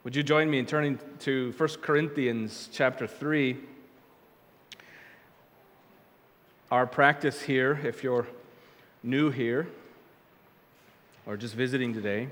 Would you join me in turning to 1 Corinthians chapter 3? Our practice here, if you're new here or just visiting today,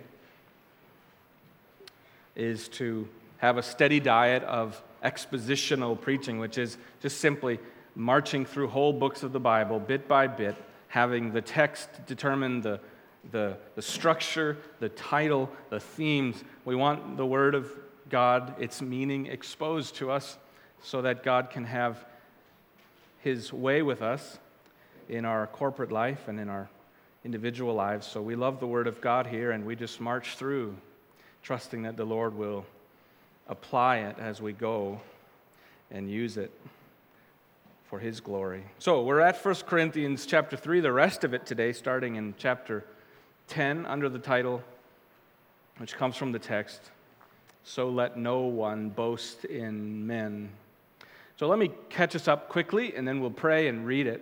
is to have a steady diet of expositional preaching, which is just simply marching through whole books of the Bible, bit by bit, having the text determine the structure, the title, the themes. We want the Word of God, its meaning exposed to us so that God can have His way with us in our corporate life and in our individual lives. So we love the Word of God here, and we just march through, trusting that the Lord will apply it as we go and use it for His glory. So we're at 1 Corinthians chapter 3, the rest of it today, starting in chapter 10, under the title, which comes from the text, "So let no one boast in men." So let me catch us up quickly, and then we'll pray and read it.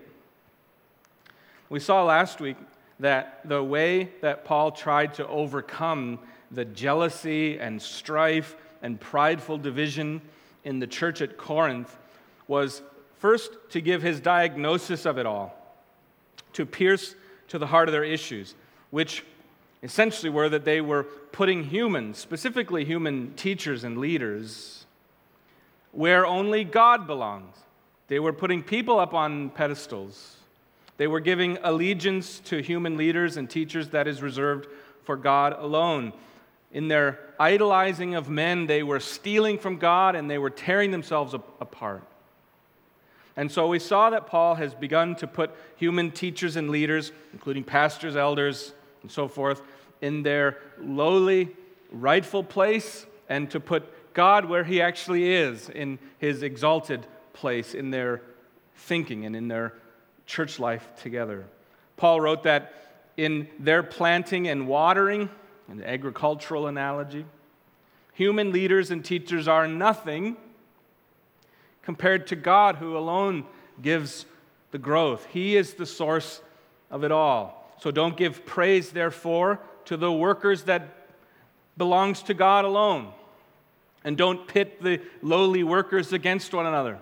We saw last week that the way that Paul tried to overcome the jealousy and strife and prideful division in the church at Corinth was first to give his diagnosis of it all, to pierce to the heart of their issues, which essentially were that they were putting humans, specifically human teachers and leaders, where only God belongs. They were putting people up on pedestals. They were giving allegiance to human leaders and teachers that is reserved for God alone. In their idolizing of men, they were stealing from God and they were tearing themselves apart. And so we saw that Paul has begun to put human teachers and leaders, including pastors, elders, and so forth, in their lowly, rightful place, and to put God where He actually is, in His exalted place, in their thinking and in their church life together. Paul wrote that in their planting and watering, an agricultural analogy, human leaders and teachers are nothing compared to God, who alone gives the growth. He is the source of it all. So don't give praise, therefore, to the workers that belongs to God alone. And don't pit the lowly workers against one another.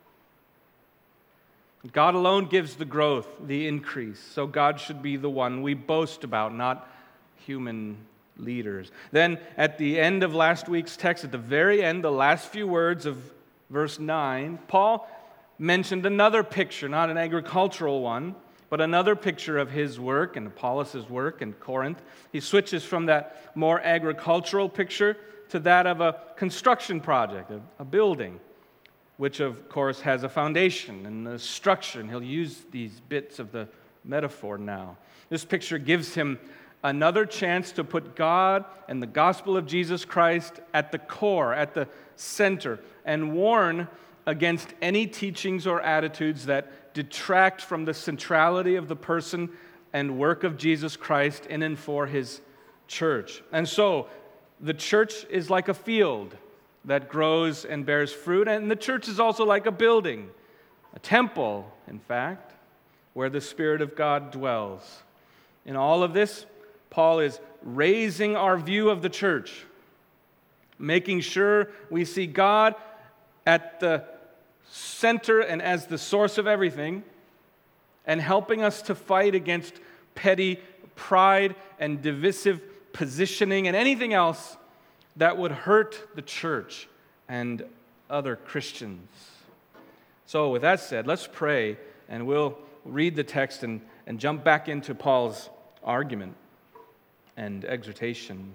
God alone gives the growth, the increase. So God should be the one we boast about, not human leaders. Then at the end of last week's text, at the very end, the last few words of verse 9, Paul mentioned another picture, not an agricultural one, but another picture of his work and Apollos' work in Corinth. He switches from that more agricultural picture to that of a construction project, a building, which of course has a foundation and a structure, and he'll use these bits of the metaphor now. This picture gives him another chance to put God and the gospel of Jesus Christ at the core, at the center, and warn against any teachings or attitudes that detract from the centrality of the person and work of Jesus Christ in and for His church. And so, the church is like a field that grows and bears fruit, and the church is also like a building, a temple, in fact, where the Spirit of God dwells. In all of this, Paul is raising our view of the church, making sure we see God at the center and as the source of everything, and helping us to fight against petty pride and divisive positioning and anything else that would hurt the church and other Christians. So with that said, let's pray, and we'll read the text and jump back into Paul's argument and exhortation.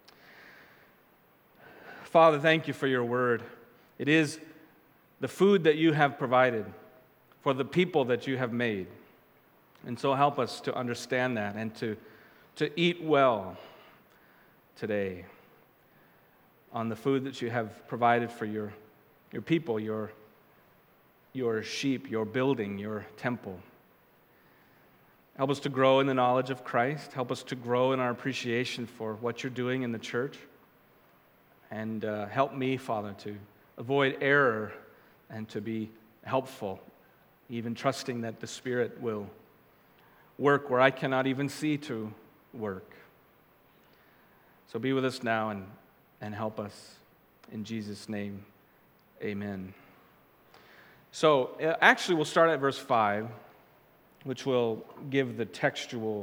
Father, thank you for your word. It is the food that you have provided for the people that you have made. And so help us to understand that and to eat well today on the food that you have provided for your people, your sheep, your building, your temple. Help us to grow in the knowledge of Christ. Help us to grow in our appreciation for what you're doing in the church. And help me, Father, to avoid error and to be helpful, even trusting that the Spirit will work where I cannot even see to work. So be with us now, and and help us. In Jesus' name, amen. So actually we'll start at verse 5, which will give the textual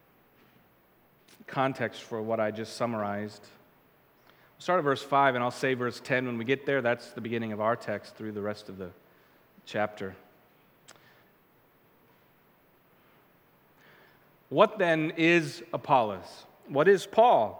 context for what I just summarized. We'll start at verse 5, and I'll say verse 10 when we get there. That's the beginning of our text through the rest of the chapter. What then is Apollos? What is Paul?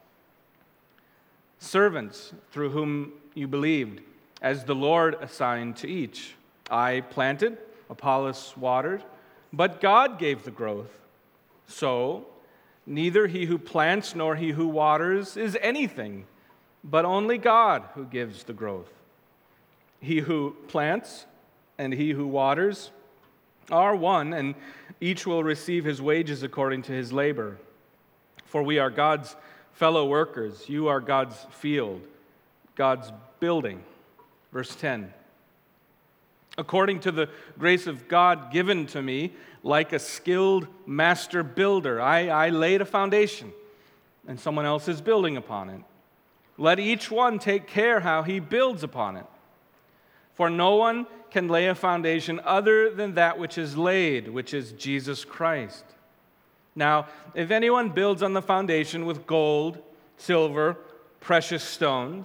Servants through whom you believed, as the Lord assigned to each. I planted, Apollos watered, but God gave the growth. So, neither he who plants nor he who waters is anything, but only God who gives the growth. He who plants and he who waters are one, and each will receive his wages according to his labor. For we are God's fellow workers. You are God's field, God's building. Verse 10. According to the grace of God given to me, like a skilled master builder, I laid a foundation, and someone else is building upon it. Let each one take care how he builds upon it. For no one can lay a foundation other than that which is laid, which is Jesus Christ. Now, if anyone builds on the foundation with gold, silver, precious stones,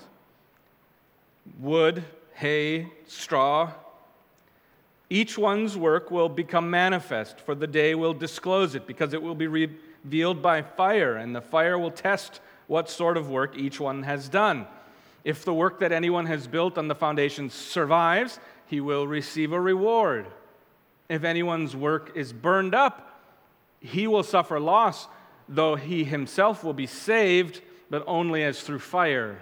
wood, hay, straw, each one's work will become manifest, for the day will disclose it, because it will be revealed by fire, and the fire will test what sort of work each one has done. If the work that anyone has built on the foundation survives, he will receive a reward. If anyone's work is burned up, he will suffer loss, though he himself will be saved, but only as through fire.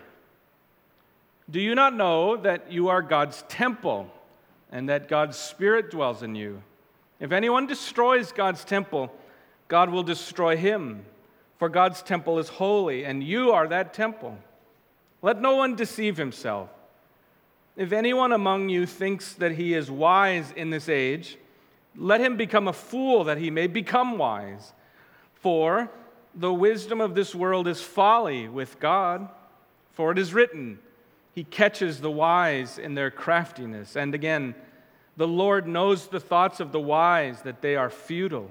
Do you not know that you are God's temple, and that God's Spirit dwells in you? If anyone destroys God's temple, God will destroy him, for God's temple is holy, and you are that temple. Let no one deceive himself. If anyone among you thinks that he is wise in this age, let him become a fool that he may become wise. For the wisdom of this world is folly with God. For it is written, He catches the wise in their craftiness. And again, the Lord knows the thoughts of the wise, that they are futile.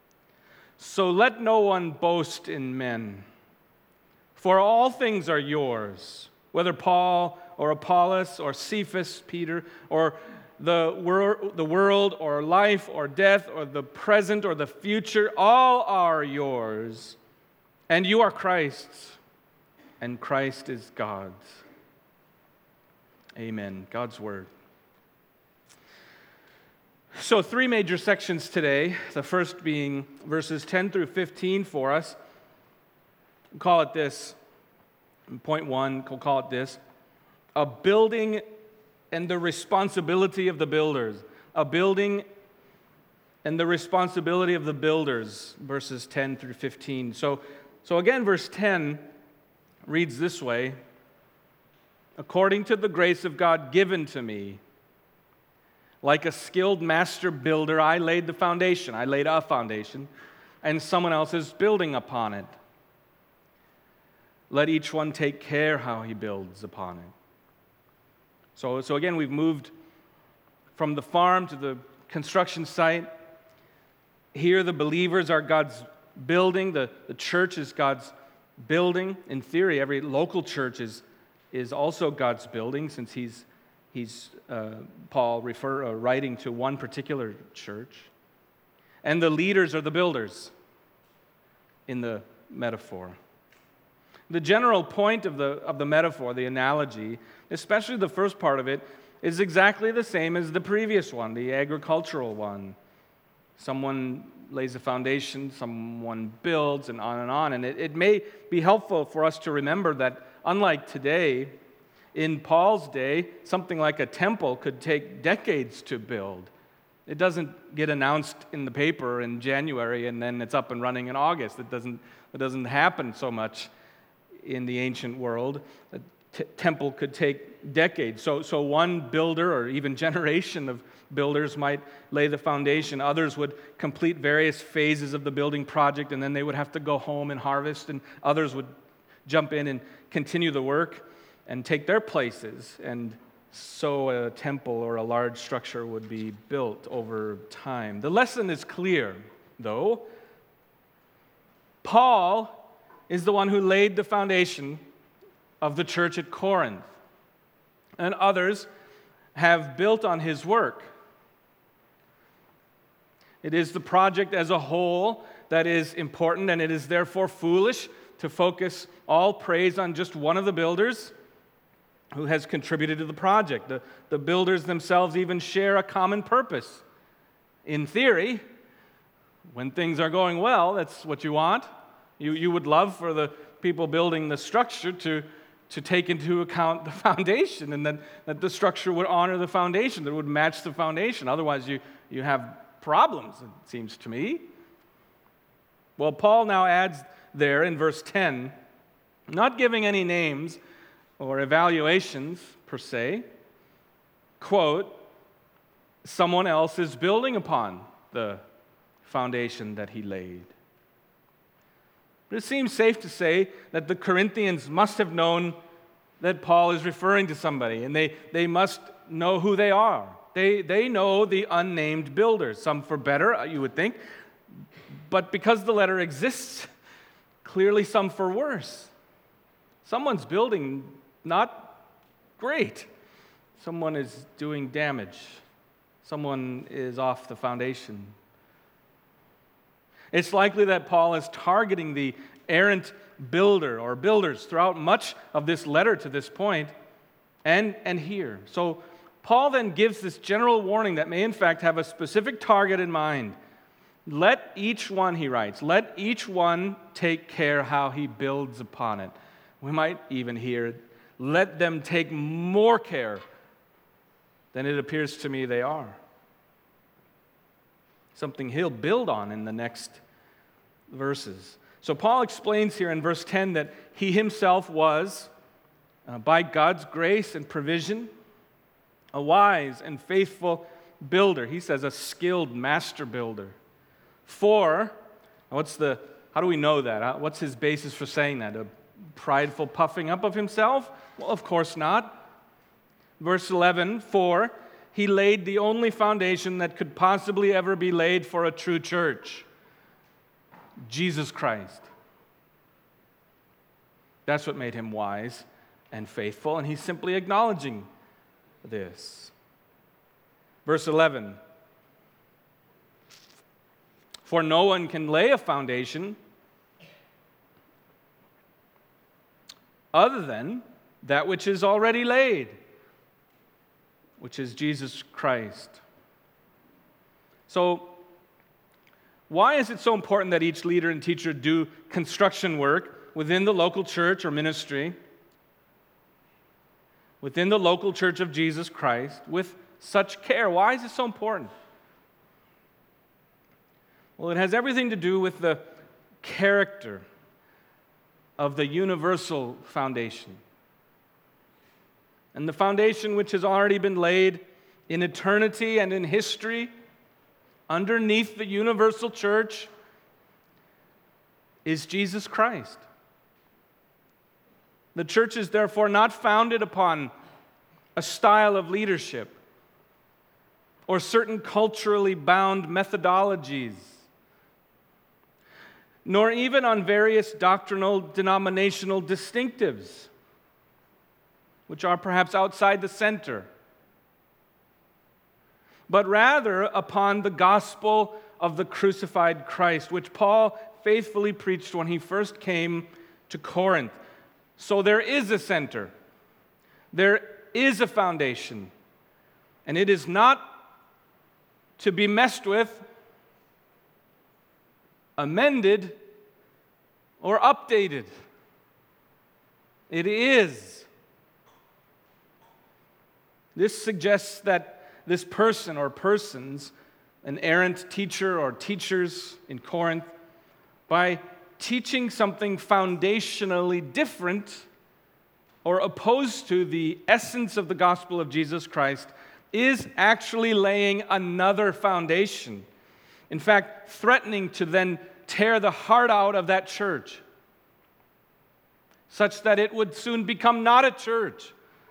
So let no one boast in men. For all things are yours, whether Paul or Apollos or Cephas, Peter, or the world or life or death or the present or the future, all are yours. And you are Christ's, and Christ is God's. Amen. God's Word. So 3 major sections today, the first being verses 10 through 15 for us. We'll call it this. Point 1, we'll call it this. A building and the responsibility of the builders. A building and the responsibility of the builders, verses 10 through 15. So again, verse 10 reads this way: according to the grace of God given to me, like a skilled master builder, I laid the foundation. I laid a foundation, and someone else is building upon it. Let each one take care how he builds upon it. So again, we've moved from the farm to the construction site. Here, the believers are God's building. The church is God's building. In theory, every local church is also God's building, since he's Paul writing to one particular church. And the leaders are the builders in the metaphor. The general point of the metaphor, the analogy, especially the first part of it, is exactly the same as the previous one, the agricultural one. Someone lays a foundation, someone builds, and on and on. And it may be helpful for us to remember that, unlike today, in Paul's day, something like a temple could take decades to build. It doesn't get announced in the paper in January and then it's up and running in August. It doesn't happen so much in the ancient world. A temple could take decades. So one builder, or even generation of builders, might lay the foundation. Others would complete various phases of the building project, and then they would have to go home and harvest, and others would jump in and continue the work and take their places, and so a temple or a large structure would be built over time. The lesson is clear, though. Paul is the one who laid the foundation of the church at Corinth, and others have built on his work. It is the project as a whole that is important, and it is therefore foolish to focus all praise on just one of the builders who has contributed to the project. The builders themselves even share a common purpose. In theory, when things are going well, that's what you want. You would love for the people building the structure to take into account the foundation, and that the structure would honor the foundation, that it would match the foundation. Otherwise, you have problems, it seems to me. Well, Paul now adds there in verse 10, not giving any names or evaluations per se, quote, someone else is building upon the foundation that he laid. But it seems safe to say that the Corinthians must have known that Paul is referring to somebody, and they must know who they are. They know the unnamed builders, some for better, you would think, but because the letter exists, clearly some for worse. Someone's building not great. Someone is doing damage. Someone is off the foundation. It's likely that Paul is targeting the errant builder or builders throughout much of this letter to this point and here. So Paul then gives this general warning that may in fact have a specific target in mind. Let each one, he writes, let each one take care how he builds upon it. We might even hear, let them take more care than it appears to me they are. Something he'll build on in the next verses. So Paul explains here in verse 10 that he himself was, by God's grace and provision, a wise and faithful builder. He says a skilled master builder. For, how do we know that? What's his basis for saying that? A prideful puffing up of himself? Well, of course not. Verse 11, for he laid the only foundation that could possibly ever be laid for a true church, Jesus Christ. That's what made him wise and faithful, and he's simply acknowledging this. Verse 11, for no one can lay a foundation other than that which is already laid, which is Jesus Christ. So, why is it so important that each leader and teacher do construction work within the local church or ministry, within the local church of Jesus Christ, with such care? Why is it so important? Well, it has everything to do with the character of the universal foundation. And the foundation which has already been laid in eternity and in history underneath the universal church is Jesus Christ. The church is therefore not founded upon a style of leadership or certain culturally bound methodologies, nor even on various doctrinal denominational distinctives, which are perhaps outside the center, but rather upon the gospel of the crucified Christ, which Paul faithfully preached when he first came to Corinth. So there is a center, there is a foundation, and it is not to be messed with, amended, or updated. It is. This suggests that this person or persons, an errant teacher or teachers in Corinth, by teaching something foundationally different or opposed to the essence of the gospel of Jesus Christ, is actually laying another foundation. In fact, threatening to then tear the heart out of that church. such that it would soon become not a church.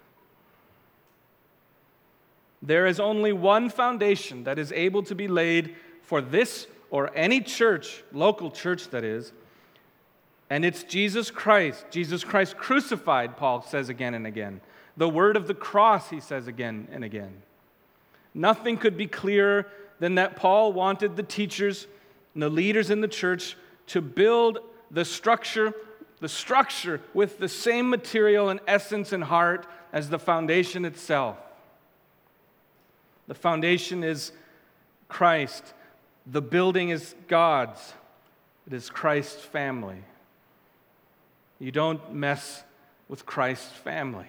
There is only one foundation that is able to be laid for this or any church, local church that is, and it's Jesus Christ. Jesus Christ crucified, Paul says again and again. The word of the cross, he says again and again. Nothing could be clearer than that Paul wanted the teachers and the leaders in the church to build the structure with the same material and essence and heart as the foundation itself. The foundation is Christ. The building is God's. It is Christ's family. You don't mess with Christ's family.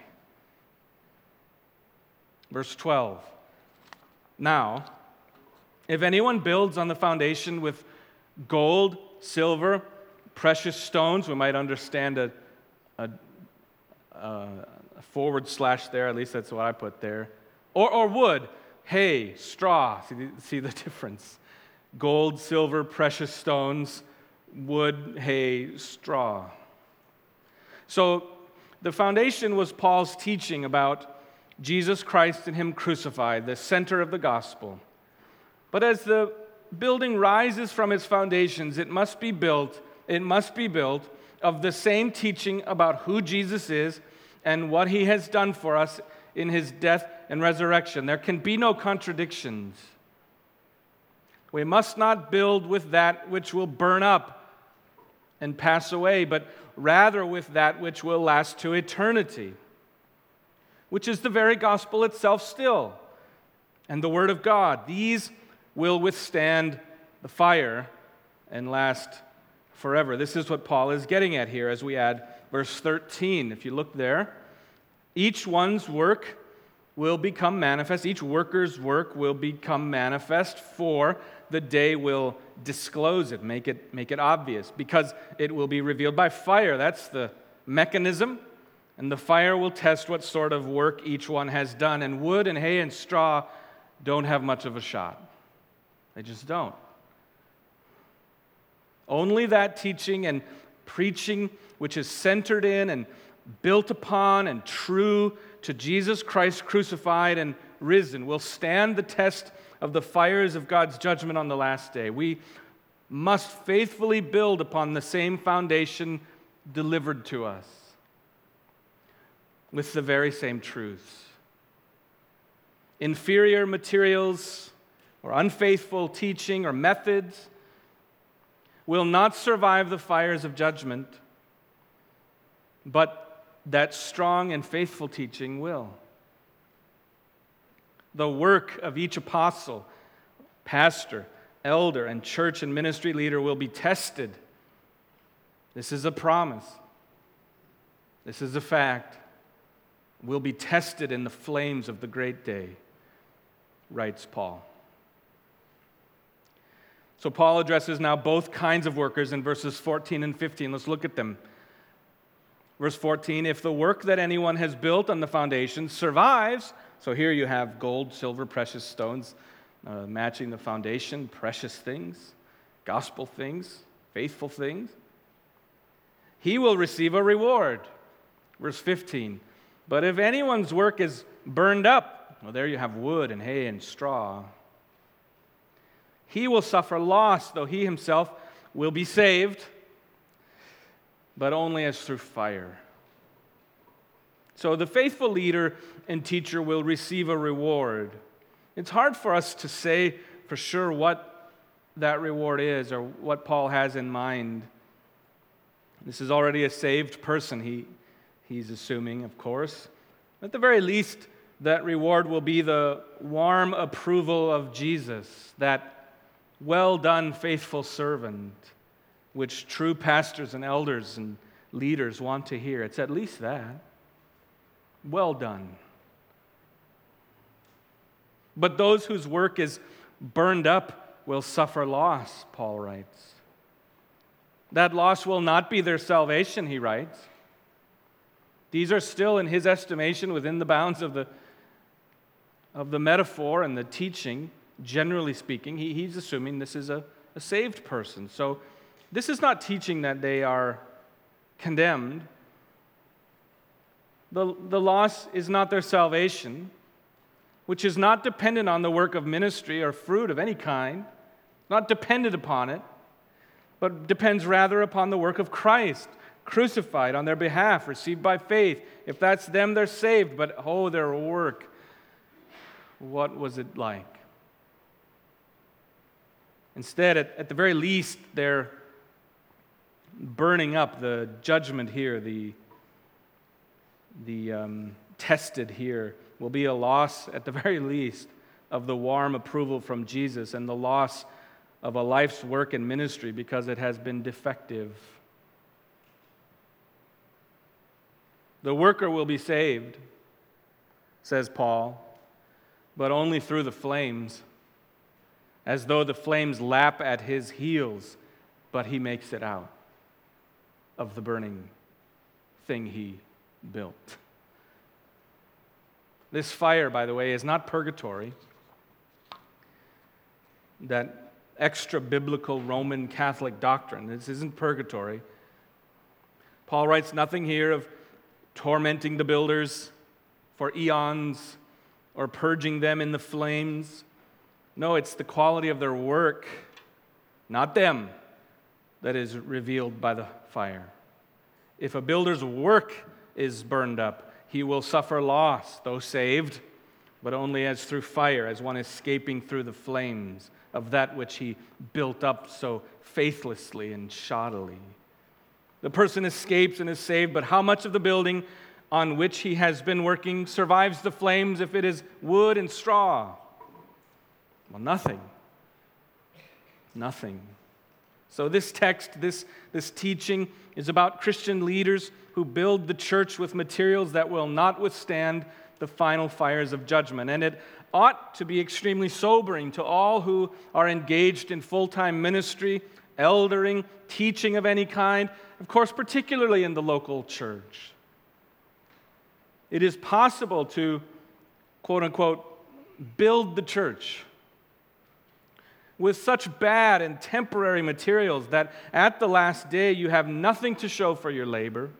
Verse 12. Now, if anyone builds on the foundation with gold, silver, precious stones, we might understand a forward slash there, at least that's what I put there, or wood, hay, straw. See the difference? Gold, silver, precious stones, wood, hay, straw. So the foundation was Paul's teaching about Jesus Christ and Him crucified, the center of the gospel. But as the building rises from its foundations, it must be built of the same teaching about who Jesus is and what He has done for us in His death and resurrection. There can be no contradictions. We must not build with that which will burn up and pass away, but rather with that which will last to eternity, which is the very gospel itself still, and the Word of God. These will withstand the fire and last forever. This is what Paul is getting at here as we add verse 13. If you look there, each one's work will become manifest. Each worker's work will become manifest, for the day will disclose it, make it obvious, because it will be revealed by fire. That's the mechanism. And the fire will test what sort of work each one has done. And wood and hay and straw don't have much of a shot. They just don't. Only that teaching and preaching which is centered in and built upon and true to Jesus Christ crucified and risen will stand the test of the fires of God's judgment on the last day. We must faithfully build upon the same foundation delivered to us with the very same truths. Inferior materials or unfaithful teaching or methods will not survive the fires of judgment, but that strong and faithful teaching will. The work of each apostle, pastor, elder, and church and ministry leader will be tested. This is a promise. This is a fact. Will be tested in the flames of the great day, writes Paul. So Paul addresses now both kinds of workers in verses 14 and 15. Let's look at them. Verse 14, if the work that anyone has built on the foundation survives, so here you have gold, silver, precious stones matching the foundation, precious things, gospel things, faithful things, he will receive a reward. Verse 15, but if anyone's work is burned up, well, there you have wood and hay and straw, he will suffer loss, though he himself will be saved, but only as through fire. So the faithful leader and teacher will receive a reward. It's hard for us to say for sure what that reward is or what Paul has in mind. This is already a saved person, he's assuming, of course. At the very least, that reward will be the warm approval of Jesus, that well done, faithful servant, which true pastors and elders and leaders want to hear. It's at least that. Well done. But those whose work is burned up will suffer loss, Paul writes. That loss will not be their salvation, he writes. These are still, in his estimation, within the bounds of the metaphor and the teaching, generally speaking. He's assuming this is a saved person. So this is not teaching that they are condemned. The loss is not their salvation, which is not dependent on the work of ministry or fruit of any kind, not dependent upon it, but depends rather upon the work of Christ, crucified on their behalf, received by faith. If that's them, they're saved. But their work, what was it like? Instead, at the very least, they're burning up. The judgment here, the tested here, will be a loss, at the very least, of the warm approval from Jesus and the loss of a life's work and ministry because it has been defective. The worker will be saved, says Paul, but only through the flames, as though the flames lap at his heels, but he makes it out of the burning thing he built. This fire, by the way, is not purgatory, that extra-biblical Roman Catholic doctrine. This isn't purgatory. Paul writes nothing here of tormenting the builders for eons or purging them in the flames. No, it's the quality of their work, not them, that is revealed by the fire. If a builder's work is burned up, he will suffer loss, though saved, but only as through fire, as one escaping through the flames of that which he built up so faithlessly and shoddily. The person escapes and is saved, but how much of the building on which he has been working survives the flames if it is wood and straw? Well, nothing. Nothing. So this text, this teaching is about Christian leaders who build the church with materials that will not withstand the final fires of judgment. And it ought to be extremely sobering to all who are engaged in full-time ministry, eldering, teaching of any kind, of course, particularly in the local church. It is possible to, quote-unquote, build the church with such bad and temporary materials that at the last day you have nothing to show for your labor.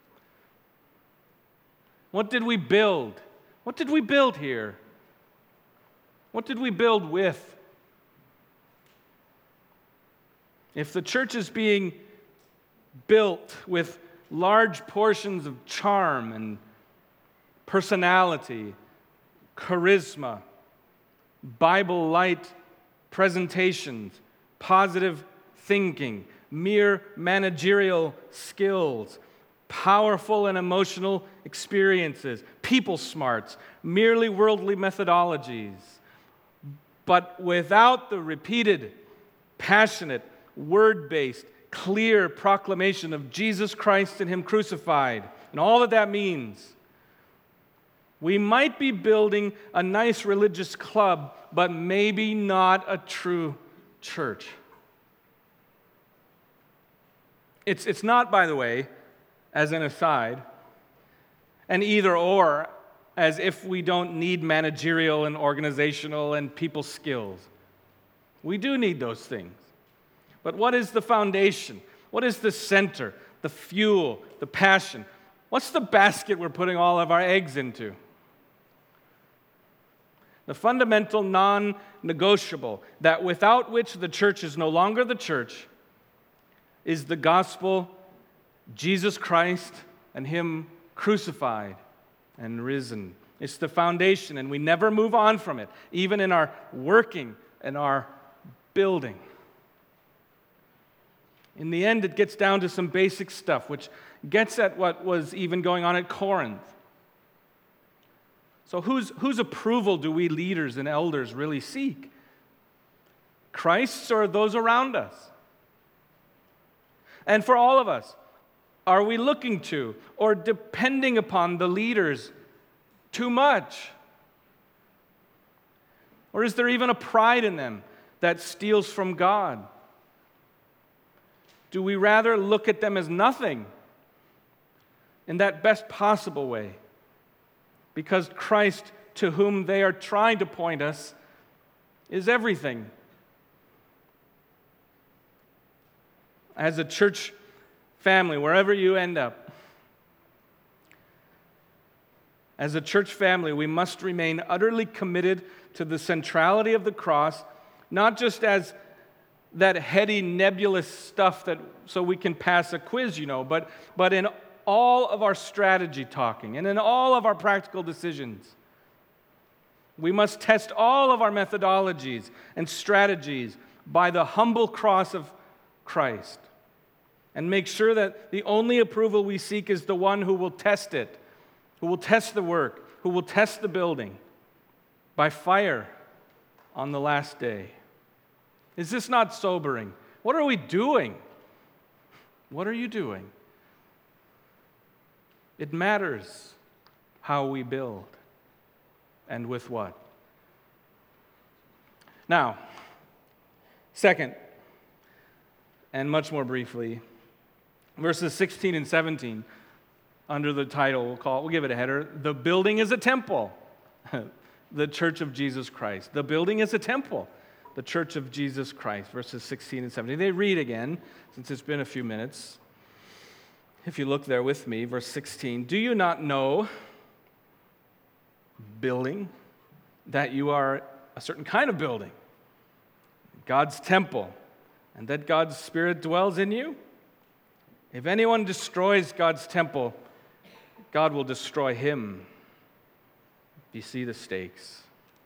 What did we build? What did we build here? What did we build with? If the church is being built with large portions of charm and personality, charisma, Bible light presentations, positive thinking, mere managerial skills, powerful and emotional experiences, people smarts, merely worldly methodologies, but without the repeated, passionate, word-based, clear proclamation of Jesus Christ and Him crucified, and all that means, we might be building a nice religious club, but maybe not a true church. It's not, by the way, as an aside, an either-or, as if we don't need managerial and organizational and people skills. We do need those things. But what is the foundation? What is the center, the fuel, the passion? What's the basket we're putting all of our eggs into? The fundamental non-negotiable, that without which the church is no longer the church, is the gospel, Jesus Christ, and Him crucified and risen. It's the foundation, and we never move on from it, even in our working and our building. In the end, it gets down to some basic stuff, which gets at what was even going on at Corinth. So whose approval do we leaders and elders really seek? Christ's or those around us? And for all of us, are we looking to or depending upon the leaders too much? Or is there even a pride in them that steals from God? Do we rather look at them as nothing in that best possible way? Because Christ, to whom they are trying to point us, is everything. As a church family, wherever you end up, As a church family, we must remain utterly committed to the centrality of the cross, not just as that heady, nebulous stuff that so we can pass a quiz, but in all of our strategy talking and in all of our practical decisions. We must test all of our methodologies and strategies by the humble cross of Christ and make sure that the only approval we seek is the one who will test it, who will test the work, who will test the building by fire on the last day. Is this not sobering? What are we doing? What are you doing? It matters how we build and with what. Now, second, and much more briefly, verses 16 and 17, under the title, we'll give it a header, The Building is a Temple, the Church of Jesus Christ. The building is a temple, the Church of Jesus Christ, verses 16 and 17. They read again, since it's been a few minutes. If you look there with me, verse 16, do you not know, building, that you are a certain kind of building, God's temple, and that God's Spirit dwells in you? If anyone destroys God's temple, God will destroy him. You see the stakes.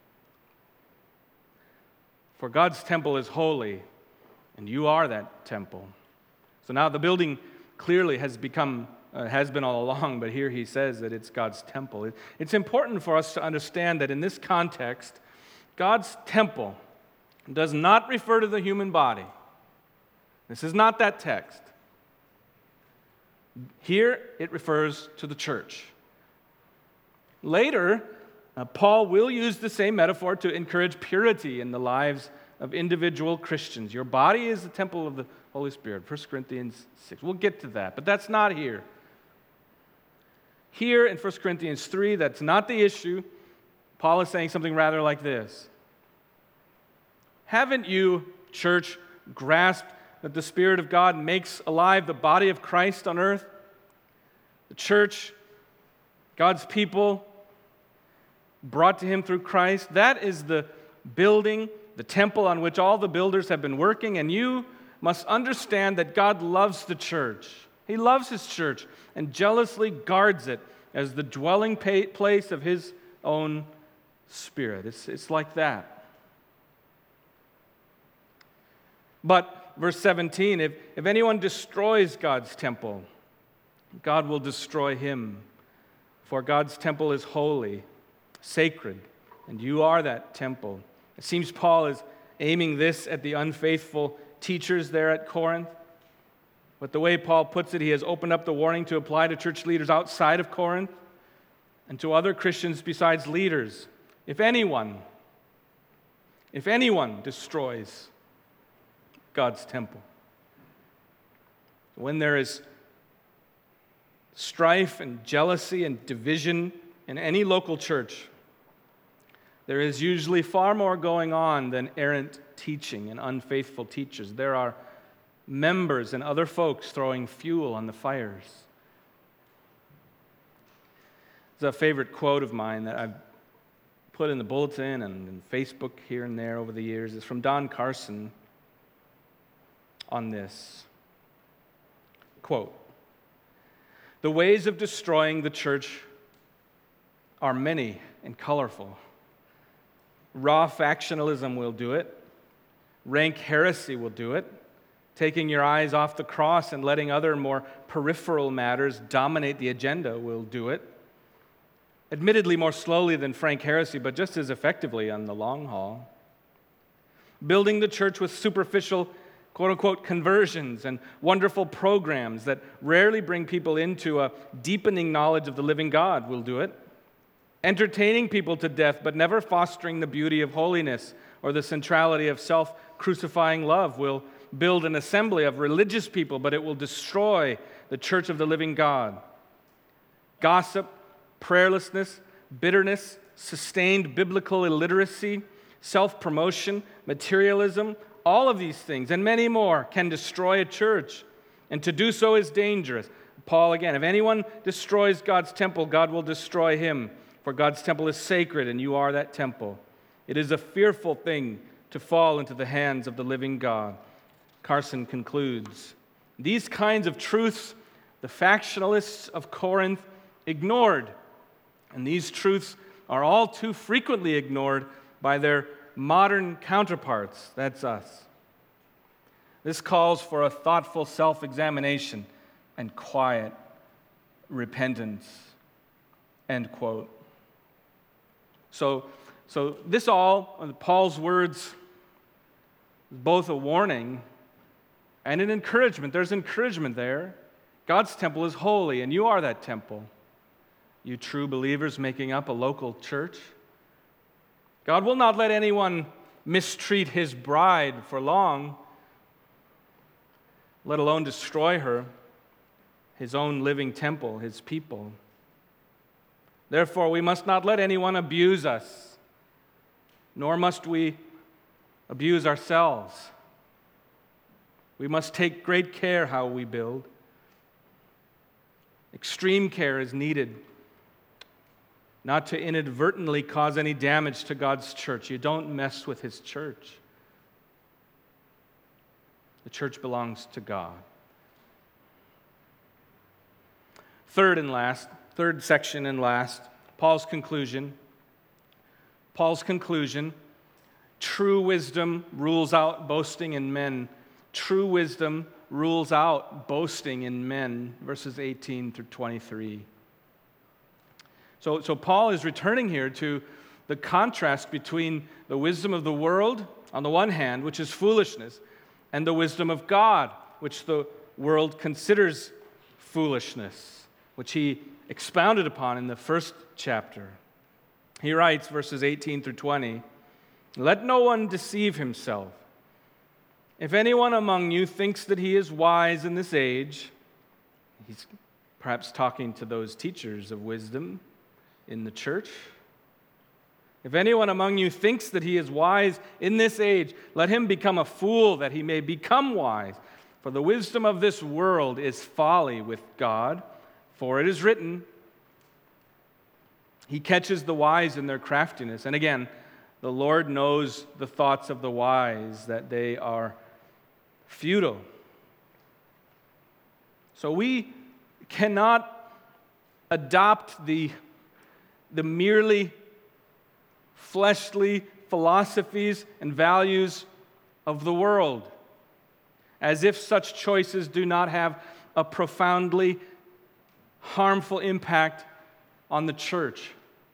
For God's temple is holy, and you are that temple. So now the building clearly has been all along, but here he says that it's God's temple. It's important for us to understand that in this context, God's temple does not refer to the human body. This is not that text. Here it refers to the church. Later, Paul will use the same metaphor to encourage purity in the lives of individual Christians. Your body is the temple of the Holy Spirit, 1 Corinthians 6. We'll get to that, but that's not here. Here in 1 Corinthians 3, that's not the issue. Paul is saying something rather like this. Haven't you, church, grasped that the Spirit of God makes alive the body of Christ on earth? The church, God's people, brought to him through Christ, that is the building, the temple on which all the builders have been working, and you must understand that God loves the church. He loves his church and jealously guards it as the dwelling place of his own Spirit. It's like that. But, verse 17, if anyone destroys God's temple, God will destroy him. For God's temple is holy, sacred, and you are that temple. It seems Paul is aiming this at the unfaithful teachers there at Corinth. But the way Paul puts it, he has opened up the warning to apply to church leaders outside of Corinth and to other Christians besides leaders. If anyone destroys God's temple, when there is strife and jealousy and division in any local church, there is usually far more going on than errant teaching and unfaithful teachers. There are members and other folks throwing fuel on the fires. It's a favorite quote of mine that I've put in the bulletin and in Facebook here and there over the years. It's from Don Carson on this. Quote, "The ways of destroying the church are many and colorful. Raw factionalism will do it. Rank heresy will do it. Taking your eyes off the cross and letting other more peripheral matters dominate the agenda will do it. Admittedly more slowly than frank heresy, but just as effectively on the long haul. Building the church with superficial, quote-unquote, conversions and wonderful programs that rarely bring people into a deepening knowledge of the living God will do it. Entertaining people to death, but never fostering the beauty of holiness or the centrality of self-crucifying love will build an assembly of religious people, but it will destroy the church of the living God. Gossip, prayerlessness, bitterness, sustained biblical illiteracy, self-promotion, materialism, all of these things and many more can destroy a church, and to do so is dangerous. Paul again, if anyone destroys God's temple, God will destroy him, for God's temple is sacred, and you are that temple. It is a fearful thing to fall into the hands of the living God. Carson concludes, these kinds of truths the factionalists of Corinth ignored, and these truths are all too frequently ignored by their modern counterparts. That's us. This calls for a thoughtful self-examination and quiet repentance. End quote. So this all, Paul's words, both a warning and an encouragement. There's encouragement there. God's temple is holy, and you are that temple. You true believers making up a local church. God will not let anyone mistreat his bride for long, let alone destroy her, his own living temple, his people. Therefore, we must not let anyone abuse us, nor must we abuse ourselves. We must take great care how we build. Extreme care is needed, not to inadvertently cause any damage to God's church. You don't mess with his church. The church belongs to God. Third section and last, Paul's conclusion. Paul's conclusion, true wisdom rules out boasting in men. True wisdom rules out boasting in men, verses 18 through 23. So Paul is returning here to the contrast between the wisdom of the world, on the one hand, which is foolishness, and the wisdom of God, which the world considers foolishness, which he expounded upon in the first chapter. He writes, verses 18 through 20, "Let no one deceive himself. If anyone among you thinks that he is wise in this age," he's perhaps talking to those teachers of wisdom in the church. "If anyone among you thinks that he is wise in this age, let him become a fool that he may become wise. For the wisdom of this world is folly with God. For it is written, He catches the wise in their craftiness." And again, the Lord knows the thoughts of the wise, that they are futile. So we cannot adopt the merely fleshly philosophies and values of the world, as if such choices do not have a profoundly harmful impact on the church.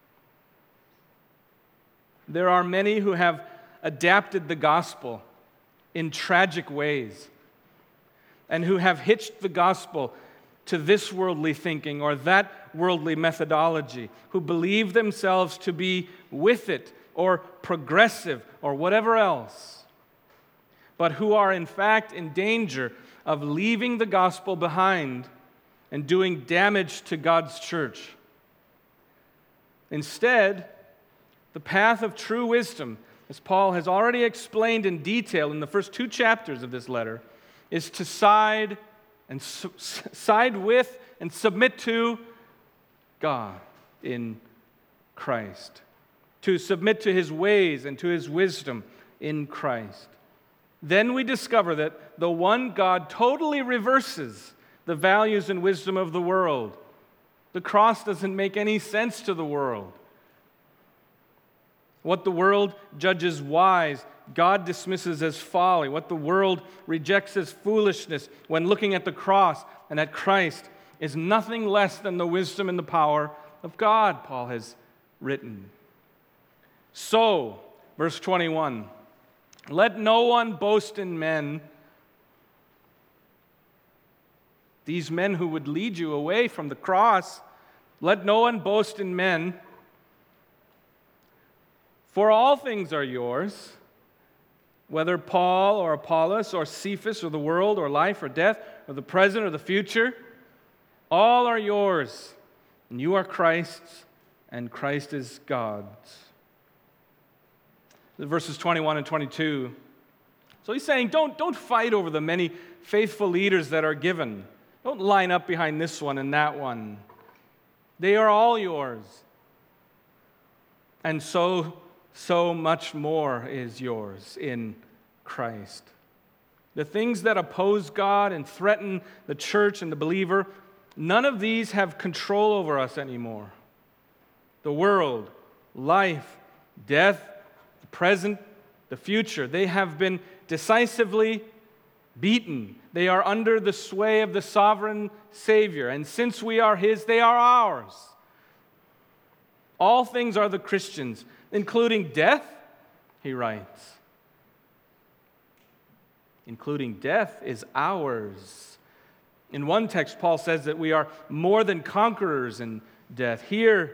There are many who have adapted the gospel in tragic ways, and who have hitched the gospel to this worldly thinking or that worldly methodology, who believe themselves to be with it or progressive or whatever else, but who are in fact in danger of leaving the gospel behind and doing damage to God's church. Instead, the path of true wisdom, as Paul has already explained in detail in the first 2 chapters of this letter, is to side with and submit to God in Christ, to submit to his ways and to his wisdom in Christ. Then we discover that the one God totally reverses the values and wisdom of the world. The cross doesn't make any sense to the world. What the world judges wise, God dismisses as folly. What the world rejects as foolishness when looking at the cross and at Christ is nothing less than the wisdom and the power of God, Paul has written. So, verse 21, "Let no one boast in men," these men who would lead you away from the cross, "let no one boast in men, for all things are yours, whether Paul or Apollos or Cephas or the world or life or death or the present or the future, all are yours, and you are Christ's, and Christ is God's." Verses 21 and 22. So he's saying, don't fight over the many faithful leaders that are given. Don't line up behind this one and that one. They are all yours. And so much more is yours in Christ. The things that oppose God and threaten the church and the believer, none of these have control over us anymore. The world, life, death, the present, the future, they have been decisively beaten. They are under the sway of the sovereign Savior. And since we are His, they are ours. All things are the Christians, including death, he writes. Including death is ours. In one text, Paul says that we are more than conquerors in death. Here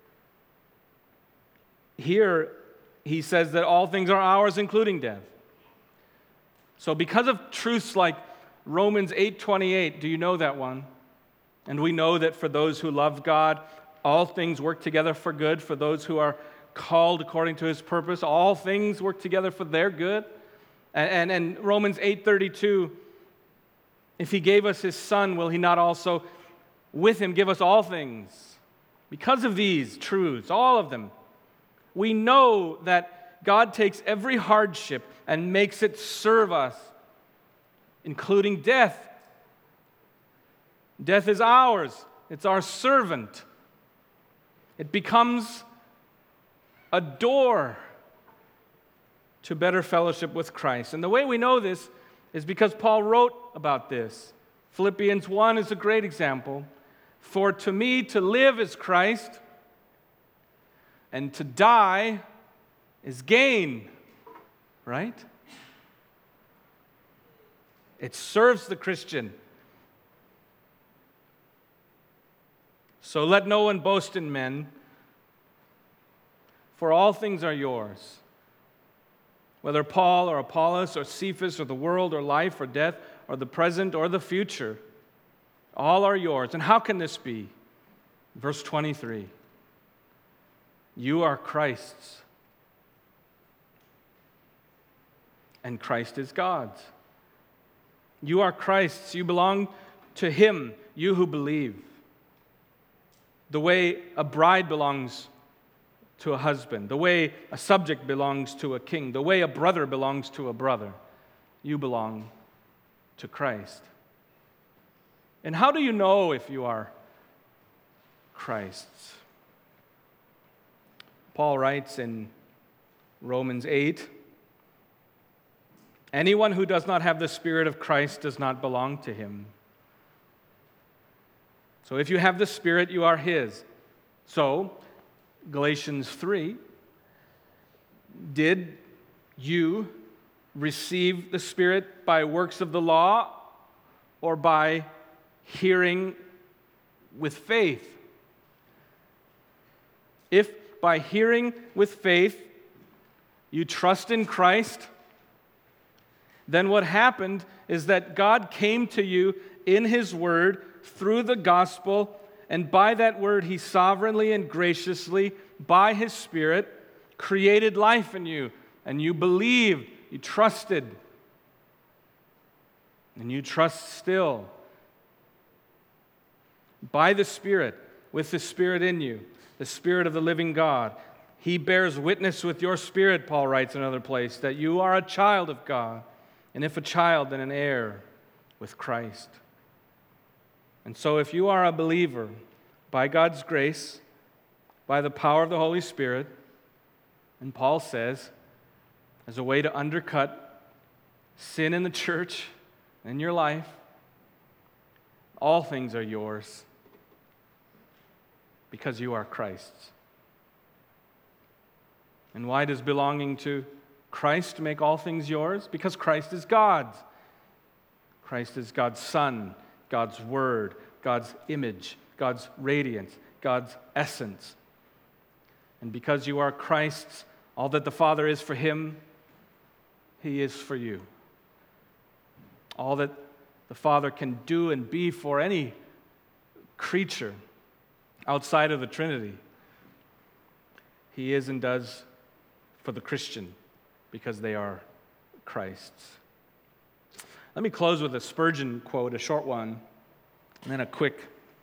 he says that all things are ours, including death. So because of truths like Romans 8:28, do you know that one? And we know that for those who love God, all things work together for good. For those who are called according to His purpose, all things work together for their good. And Romans 8:32, if He gave us His Son, will He not also with Him give us all things? Because of these truths, all of them, we know that God takes every hardship and makes it serve us, including death. Death is ours. It's our servant. It becomes a door to better fellowship with Christ. And the way we know this is because Paul wrote about this. Philippians 1 is a great example. For to me to live is Christ, and to die is gain. Right? It serves the Christian. So let no one boast in men, for all things are yours. Whether Paul or Apollos or Cephas or the world or life or death or the present or the future, all are yours. And how can this be? Verse 23. You are Christ's, and Christ is God's. You are Christ's. You belong to Him, you who believe. The way a bride belongs to a husband, the way a subject belongs to a king, the way a brother belongs to a brother, you belong to Christ. And how do you know if you are Christ's? Paul writes in Romans 8, anyone who does not have the Spirit of Christ does not belong to Him. So if you have the Spirit, you are His. So, Galatians 3, did you receive the Spirit by works of the law or by hearing with faith? If by hearing with faith you trust in Christ, then what happened is that God came to you in His Word through the gospel, and by that Word He sovereignly and graciously, by His Spirit, created life in you, and you believed, you trusted, and you trust still. By the Spirit, with the Spirit in you, the Spirit of the living God, He bears witness with your spirit, Paul writes in another place, that you are a child of God, and if a child, then an heir with Christ. And so if you are a believer, by God's grace, by the power of the Holy Spirit, and Paul says, as a way to undercut sin in the church, in your life, all things are yours because you are Christ's. And why does belonging to Christ make all things yours? Because Christ is God's. Christ is God's Son, God's Word, God's image, God's radiance, God's essence. And because you are Christ's, all that the Father is for Him, He is for you. All that the Father can do and be for any creature outside of the Trinity, He is and does for the Christian because they are Christ's. Let me close with a Spurgeon quote, a short one. And then a quick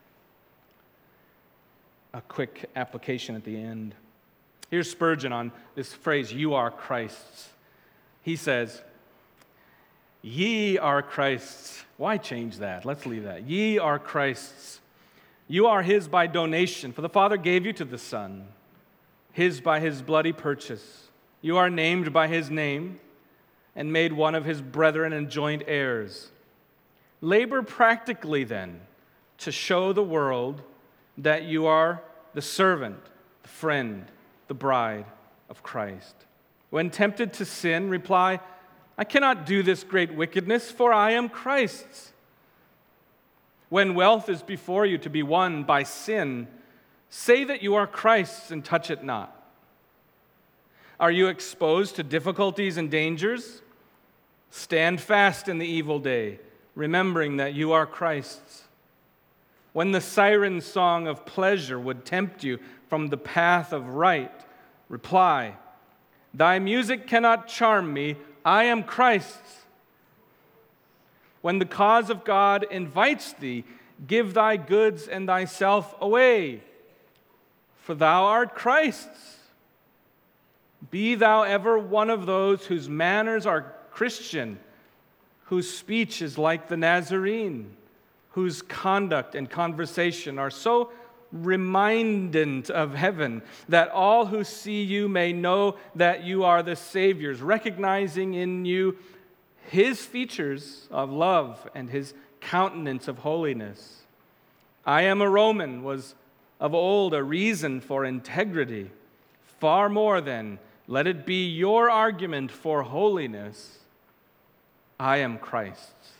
application at the end. Here's Spurgeon on this phrase, "You are Christ's." He says, "Ye are Christ's." Why change that? Let's leave that. "Ye are Christ's. You are his by donation, for the Father gave you to the Son, his by his bloody purchase. You are named by his name and made one of his brethren and joint heirs. Labor practically then to show the world that you are the servant, the friend, the bride of Christ. When tempted to sin, reply, 'I cannot do this great wickedness, for I am Christ's.' When wealth is before you to be won by sin, say that you are Christ's and touch it not. Are you exposed to difficulties and dangers? Stand fast in the evil day, remembering that you are Christ's. When the siren song of pleasure would tempt you from the path of right, reply, 'Thy music cannot charm me, I am Christ's.' When the cause of God invites thee, give thy goods and thyself away, for thou art Christ's. Be thou ever one of those whose manners are Christian, whose speech is like the Nazarene, whose conduct and conversation are so remindant of heaven, that all who see you may know that you are the Savior's, recognizing in you his features of love and his countenance of holiness. I am a Roman was of old a reason for integrity. Far more then, let it be your argument for holiness. I am Christ's."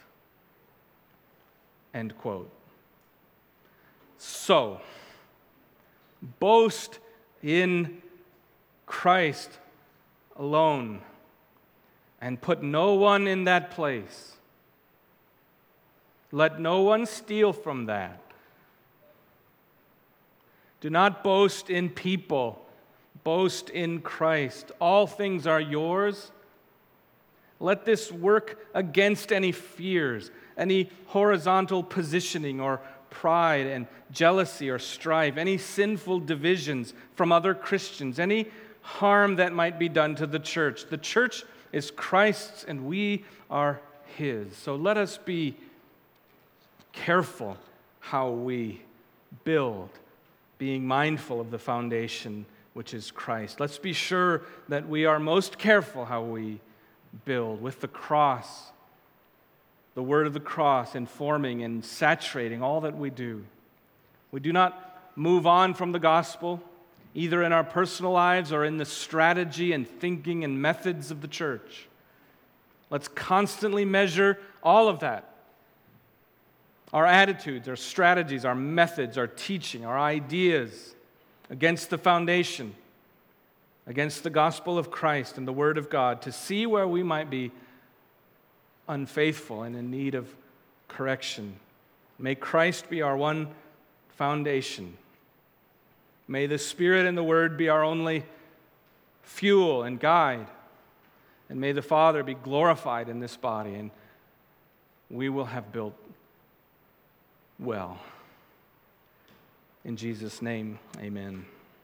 End quote. So, boast in Christ alone and put no one in that place. Let no one steal from that. Do not boast in people. Boast in Christ. All things are yours. Let this work against any fears, any horizontal positioning or pride and jealousy or strife, any sinful divisions from other Christians, any harm that might be done to the church. The church is Christ's and we are his. So let us be careful how we build, being mindful of the foundation which is Christ. Let's be sure that we are most careful how we build with the cross, the word of the cross informing and saturating all that we do. We do not move on from the gospel, either in our personal lives or in the strategy and thinking and methods of the church. Let's constantly measure all of that. Our attitudes, our strategies, our methods, our teaching, our ideas against the foundation, against the gospel of Christ and the word of God, to see where we might be unfaithful and in need of correction. May Christ be our one foundation. May the Spirit and the Word be our only fuel and guide. And may the Father be glorified in this body, and we will have built well. In Jesus' name, amen.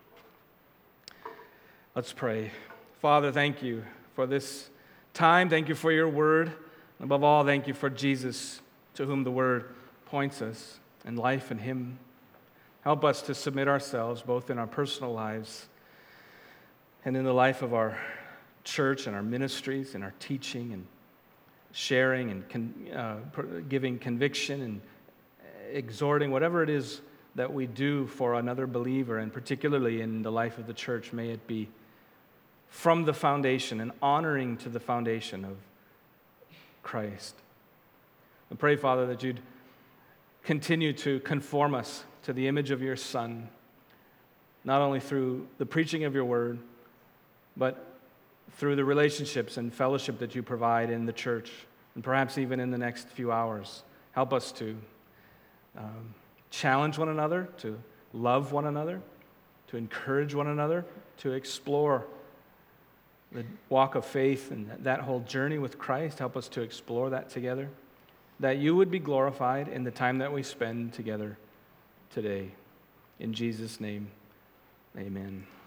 Let's pray. Father, thank you for this time. Thank you for your word. Above all, thank you for Jesus, to whom the word points us, and life in him. Help us to submit ourselves, both in our personal lives and in the life of our church and our ministries and our teaching and sharing and giving conviction and exhorting, whatever it is that we do for another believer, and particularly in the life of the church, may it be from the foundation and honoring to the foundation of Christ. I pray, Father, that you'd continue to conform us to the image of your Son, not only through the preaching of your word, but through the relationships and fellowship that you provide in the church, and perhaps even in the next few hours. Help us to challenge one another, to love one another, to encourage one another, to explore the walk of faith and that whole journey with Christ. Help us to explore that together. that you would be glorified in the time that we spend together today. In Jesus' name, amen.